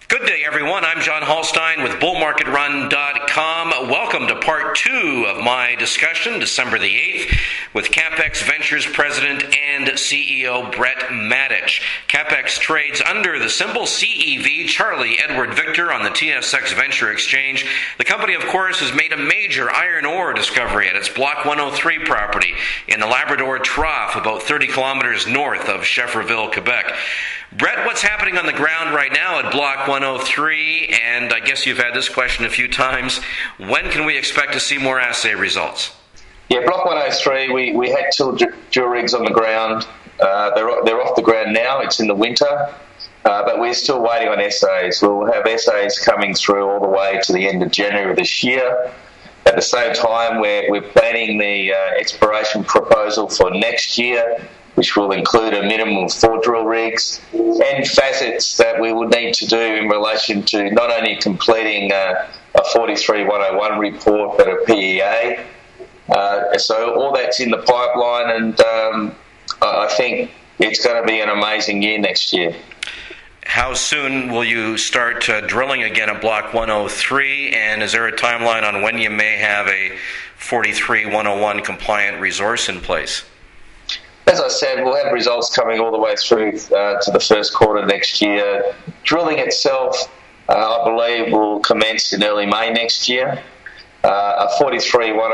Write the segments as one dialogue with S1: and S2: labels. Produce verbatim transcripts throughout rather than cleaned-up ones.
S1: Good day, everyone. I'm John Hallstein with bull market run dot com. Welcome to part two of my discussion, December the eighth, with CapEx Ventures President and C E O Brett Matich. CapEx trades under the symbol C E V, Charlie Edward Victor, on the T S X Venture Exchange. The company, of course, has made a major iron ore discovery at its Block one oh three property in the Labrador Trough, about thirty kilometers north of Schefferville, Quebec. Brett, what's happening on the ground right now at Block one oh three? And I guess you've had this question a few times. When can we expect to see more assay results?
S2: Yeah, Block one oh three, we, we had two drill rigs on the ground. Uh, they're, they're off the ground now. It's in the winter. Uh, but we're still waiting on assays. We'll have assays coming through all the way to the end of January of this year. At the same time, we're, we're planning the uh, exploration proposal for next year, which will include a minimum of four drill rigs and facets that we would need to do in relation to not only completing uh, a forty-three one oh one report, but a P E A. Uh, so all that's in the pipeline, and um, I think it's going to be an amazing year next year.
S1: How soon will you start uh, drilling again at Block one oh three, and is there a timeline on when you may have a forty-three one oh one compliant resource in place?
S2: As I said, we'll have results coming all the way through uh, to the first quarter next year. Drilling itself, uh, I believe, will commence in early May next year. Uh, a forty-three one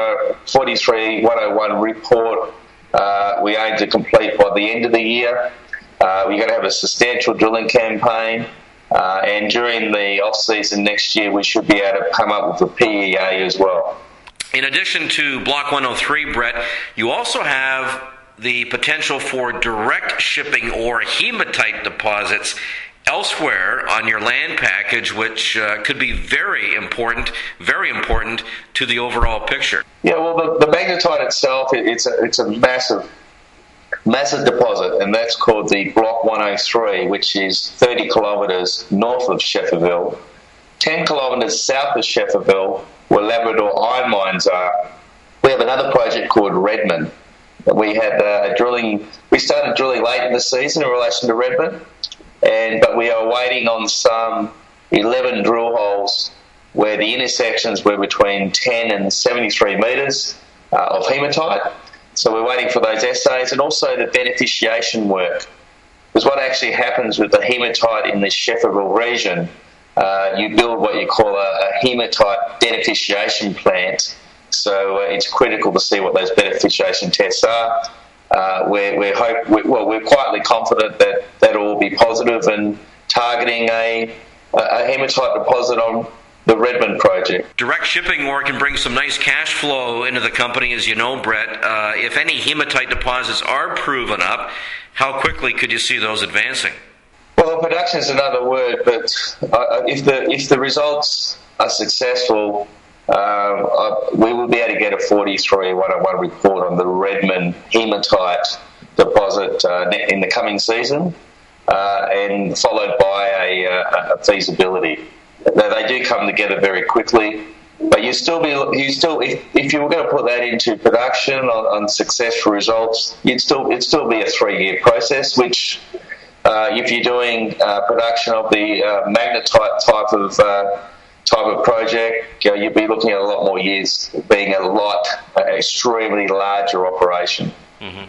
S2: oh one report uh, we aim to complete by the end of the year. Uh, we're going to have a substantial drilling campaign, uh, and during the off-season next year, we should be able to come up with a P E A as well.
S1: In addition to Block one oh three, Brett, you also have the potential for direct shipping or hematite deposits elsewhere on your land package, which uh, could be very important, very important to the overall picture.
S2: Yeah, well, the, the magnetite itself, it's a, it's a massive, massive deposit, and that's called the Block one oh three, which is thirty kilometres north of Schefferville, ten kilometres south of Schefferville, where Labrador iron mines are. We have another project called Redmond. We had uh, drilling. We started drilling late in the season in relation to Redmond, and but we are waiting on some eleven drill holes where the intersections were between ten and seventy-three metres uh, of hematite. So we're waiting for those assays, and also the beneficiation work. Because what actually happens with the hematite in the Schefferville region, uh, you build what you call a, a hematite beneficiation plant. So uh, it's critical to see what those beneficiation tests are. Uh, we're, we're, hope, we're, well, we're quietly confident that that will be positive and targeting a, a hematite deposit on the Redmond project.
S1: Direct shipping ore can bring some nice cash flow into the company, as you know, Brett. Uh, if any hematite deposits are proven up, how quickly could you see those advancing?
S2: Well, production is another word, but uh, if the if the results are successful, Um, uh, we will be able to get a forty-three one oh one report on the Redmond hematite deposit uh, in the coming season, uh, and followed by a, a feasibility. Now, they do come together very quickly, but you still be you still if, if you were going to put that into production on, on successful results, you'd still it'd still be a three-year process. Which, uh, if you're doing uh, production of the uh, magnetite type of uh, type of project, you know, you'd be looking at a lot more years, being a lot, uh, extremely larger operation.
S1: Mm-hmm.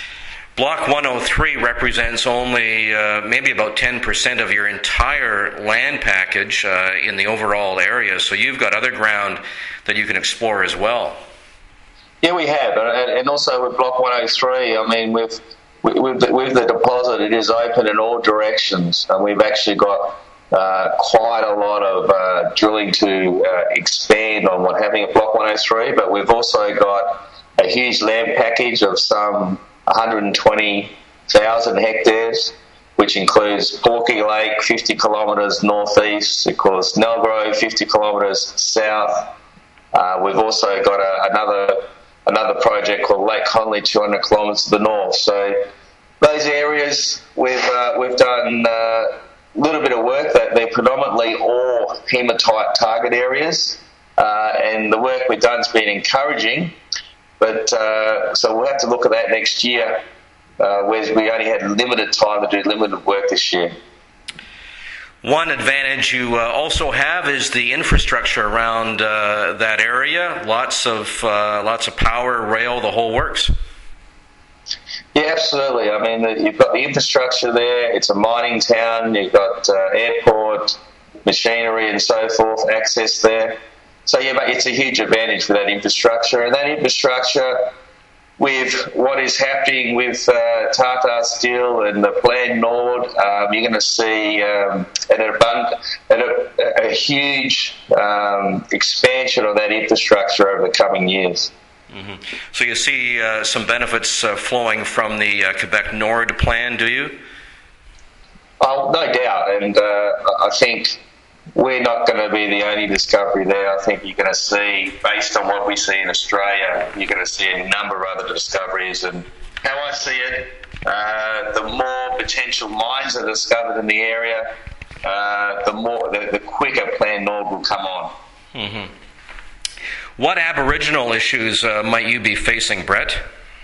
S1: Block one oh three represents only uh, maybe about ten percent of your entire land package uh, in the overall area, so you've got other ground that you can explore as well.
S2: Yeah, we have, and also with Block one oh three, I mean, with, with, the, with the deposit, it is open in all directions, and we've actually got Uh, quite a lot of uh, drilling to uh, expand on what having at Block one oh three, but we've also got a huge land package of some one hundred twenty thousand hectares, which includes Porky Lake, fifty kilometres northeast, of course, Nellgrove, fifty kilometres south. Uh, we've also got a, another another project called Lake Conley, two hundred kilometres to the north. So those areas we've uh, we've done Uh, little bit of work. That they're predominantly all hematite target areas, uh, and the work we've done has been encouraging, but uh, so we'll have to look at that next year, uh, whereas we only had limited time to do limited work this year.
S1: One advantage you uh, also have is the infrastructure around uh, that area. Lots of uh, lots of power, rail, the whole works.
S2: Yeah, absolutely. I mean, the, you've got the infrastructure there. It's a mining town. You've got uh, airport, machinery, and so forth. Access there. So yeah, but it's a huge advantage for that infrastructure, and that infrastructure, with what is happening with uh, Tata Steel and the Plan Nord, um, you're going to see um, an abund- a, a huge um, expansion of that infrastructure over the coming years.
S1: Mm-hmm. So you see uh, some benefits uh, flowing from the uh, Quebec Nord plan, do you?
S2: Oh, no doubt, and uh, I think we're not going to be the only discovery there. I think you're going to see, based on what we see in Australia, you're going to see a number of other discoveries. And how I see it, uh, the more potential mines are discovered in the area, uh, the more, the, the quicker Plan Nord will come on.
S1: Mm-hmm. What Aboriginal issues uh, might you be facing, Brett?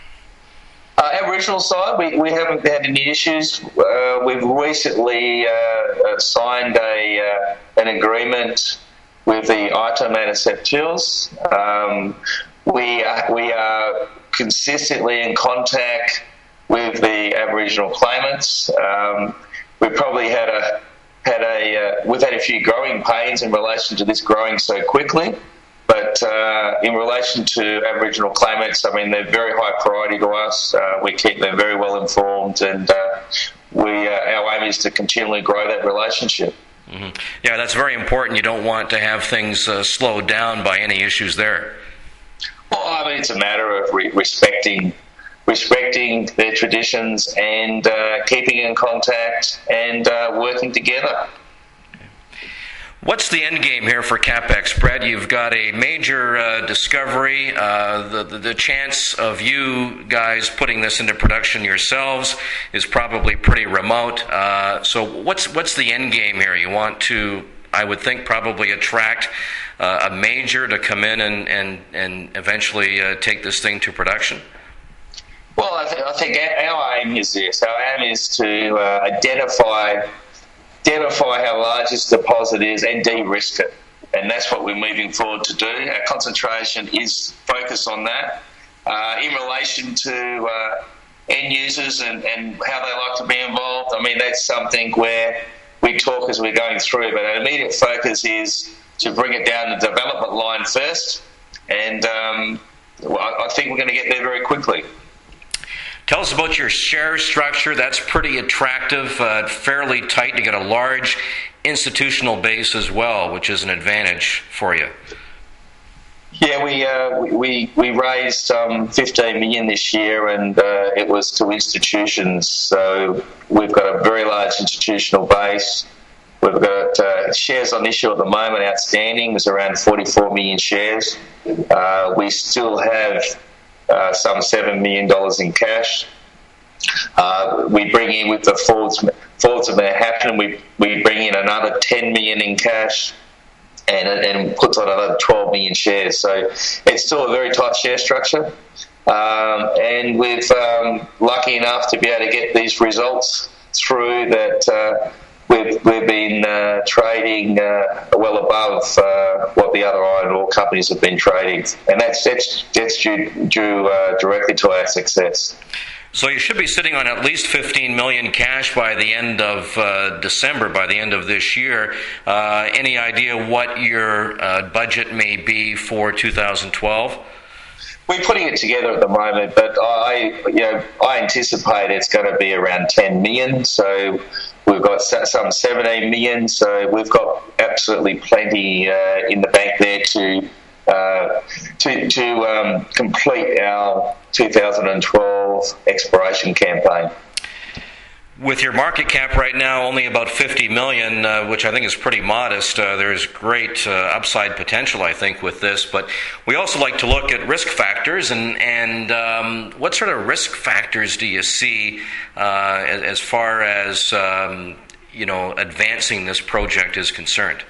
S2: Uh, Aboriginal side, we, we haven't had any issues. Uh, we've recently uh, signed a uh, an agreement with the Aito Manuseptuals. Um, we are, we are consistently in contact with the Aboriginal claimants. Um, we probably had a had a uh, we've had a few growing pains in relation to this growing so quickly. But uh, in relation to Aboriginal claimants, I mean, they're very high priority to us. Uh, we keep them very well informed, and uh, we uh, our aim is to continually grow that relationship.
S1: Mm-hmm. Yeah, that's very important. You don't want to have things uh, slowed down by any issues there.
S2: Well, I mean, it's a matter of re- respecting respecting their traditions and uh, keeping in contact and uh, working together.
S1: What's the end game here for CapEx, Brett? You've got a major uh, discovery. Uh, the, the the chance of you guys putting this into production yourselves is probably pretty remote. Uh, so what's what's the end game here? You want to, I would think, probably attract uh, a major to come in and and and eventually uh, take this thing to production.
S2: Well, I, th- I think our aim is this. Our aim is to uh, identify. identify how large this deposit is and de-risk it. And that's what we're moving forward to do. Our concentration is focused on that. Uh, in relation to uh, end users and, and how they like to be involved, I mean, that's something where we talk as we're going through, but our immediate focus is to bring it down the development line first, and um, I, I think we're going to get there very quickly.
S1: Tell us about your share structure. That's pretty attractive, uh, fairly tight. You got a large institutional base as well, which is an advantage for you.
S2: Yeah, we uh, we we raised um, fifteen million this year, and uh, it was to institutions. So we've got a very large institutional base. We've got uh, shares on issue at the moment outstanding. There's around forty-four million shares. Uh, we still have Uh, some seven million dollars in cash. Uh, we bring in with the Fords, Fords of Manhattan, we, we bring in another ten million dollars in cash and, and puts on another twelve million shares. So it's still a very tight share structure. Um, and we're um, lucky enough to be able to get these results through that. Uh, We've, we've been uh, trading uh, well above uh, what the other iron ore companies have been trading, and that's that's, that's due, due uh, directly to our success.
S1: So you should be sitting on at least fifteen million dollars cash by the end of uh, December, by the end of this year. Uh, any idea what your uh, budget may be for two thousand twelve?
S2: We're putting it together at the moment, but I, you know, I anticipate it's going to be around ten million dollars. So we've got some seventeen million dollars. So we've got absolutely plenty uh, in the bank there to uh, to, to um, complete our two thousand twelve exploration campaign.
S1: With your market cap right now only about fifty million dollars, uh, which I think is pretty modest, uh, there's great uh, upside potential, I think, with this. But we also like to look at risk factors, and, and um, what sort of risk factors do you see uh, as, as far as um, you know advancing this project is concerned?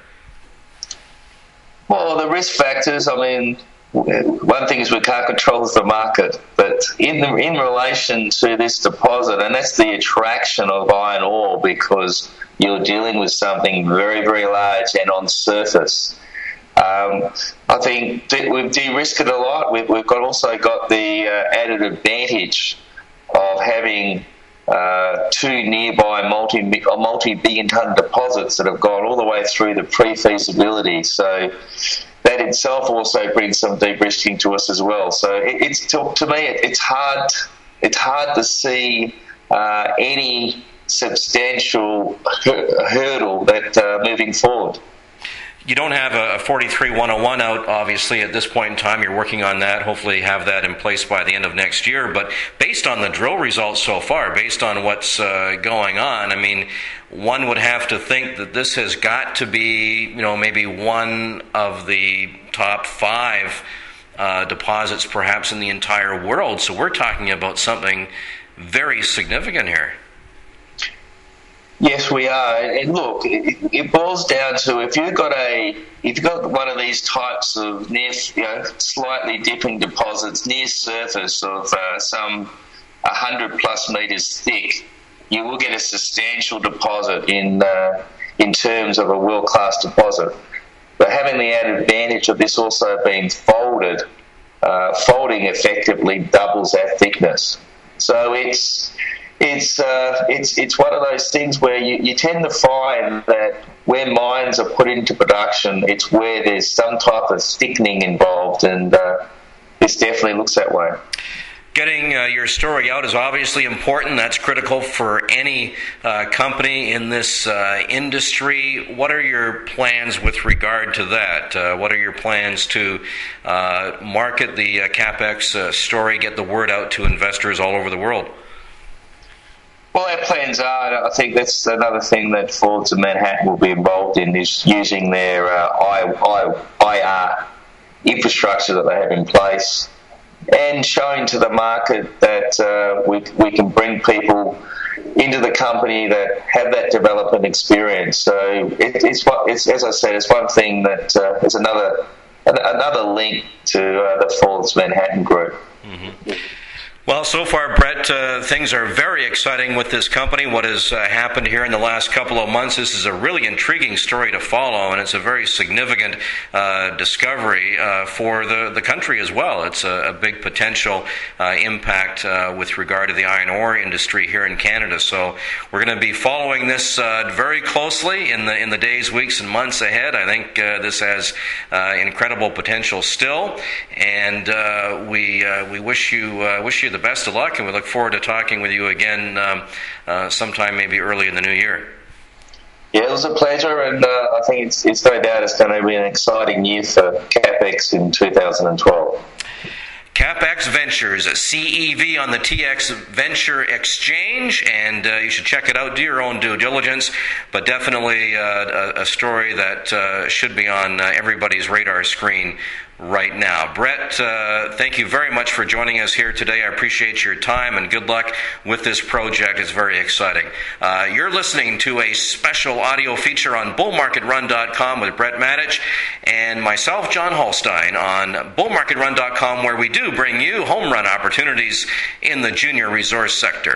S2: Well, the risk factors, I mean, one thing is we can't control is the market, but in the, in relation to this deposit, and that's the attraction of iron ore, because you're dealing with something very, very large and on surface. Um, I think de- we've de-risked it a lot. We've, we've got also got the uh, added advantage of having uh, two nearby multi, multi-billion tonne deposits that have gone all the way through the pre-feasibility. So that itself also brings some de-risking to us as well. So it, it's to, to me, it, it's hard. It's hard to see uh, any substantial hurdle that uh, moving forward.
S1: You don't have a forty-three one oh one out, obviously, at this point in time. You're working on that. Hopefully have that in place by the end of next year. But based on the drill results so far, based on what's uh, going on, I mean, one would have to think that this has got to be, you know, maybe one of the top five uh, deposits perhaps in the entire world. So we're talking about something very significant here.
S2: Yes, we are. And look, it, it boils down to if you've got a if you've got one of these types of near, you know, slightly dipping deposits near surface of uh, some one hundred plus metres thick, you will get a substantial deposit in uh, in terms of a world class deposit. But having the added advantage of this also being folded, uh, folding effectively doubles that thickness. So it's. It's uh, it's it's one of those things where you, you tend to find that where mines are put into production, it's where there's some type of thickening involved, and uh, this definitely looks that way.
S1: Getting uh, your story out is obviously important. That's critical for any uh, company in this uh, industry. What are your plans with regard to that? Uh, what are your plans to uh, market the uh, CapEx uh, story, get the word out to investors all over the world?
S2: Well, our plans are, I think that's another thing that Forbes of Manhattan will be involved in, is using their uh, I, I, IR infrastructure that they have in place and showing to the market that uh, we, we can bring people into the company that have that development experience. So it, it's, it's, as I said, it's one thing that uh, is another another link to uh, the Forbes Manhattan Group.
S1: Mm-hmm. Well, so far, Brett, uh, things are very exciting with this company. What has uh, happened here in the last couple of months, this is a really intriguing story to follow, and it's a very significant uh, discovery uh, for the, the country as well. It's a, a big potential uh, impact uh, with regard to the iron ore industry here in Canada. So we're going to be following this uh, very closely in the in the days, weeks, and months ahead. I think uh, this has uh, incredible potential still, and uh, we uh, we wish you uh, wish you the best of luck, and we look forward to talking with you again um, uh, sometime maybe early in the new year.
S2: Yeah, it was a pleasure, and uh, I think it's, it's no doubt it's going to be an exciting year for CapEx in two thousand twelve.
S1: CapEx Ventures, C E V on the T X Venture Exchange, and uh, you should check it out. Do your own due diligence, but definitely uh, a, a story that uh, should be on uh, everybody's radar screen right now. Brett, uh, thank you very much for joining us here today. I appreciate your time, and good luck with this project. It's very exciting. Uh, you're listening to a special audio feature on bull market run dot com with Brett Matich and myself, John Holstein, on bull market run dot com, where we do bring you home run opportunities in the junior resource sector.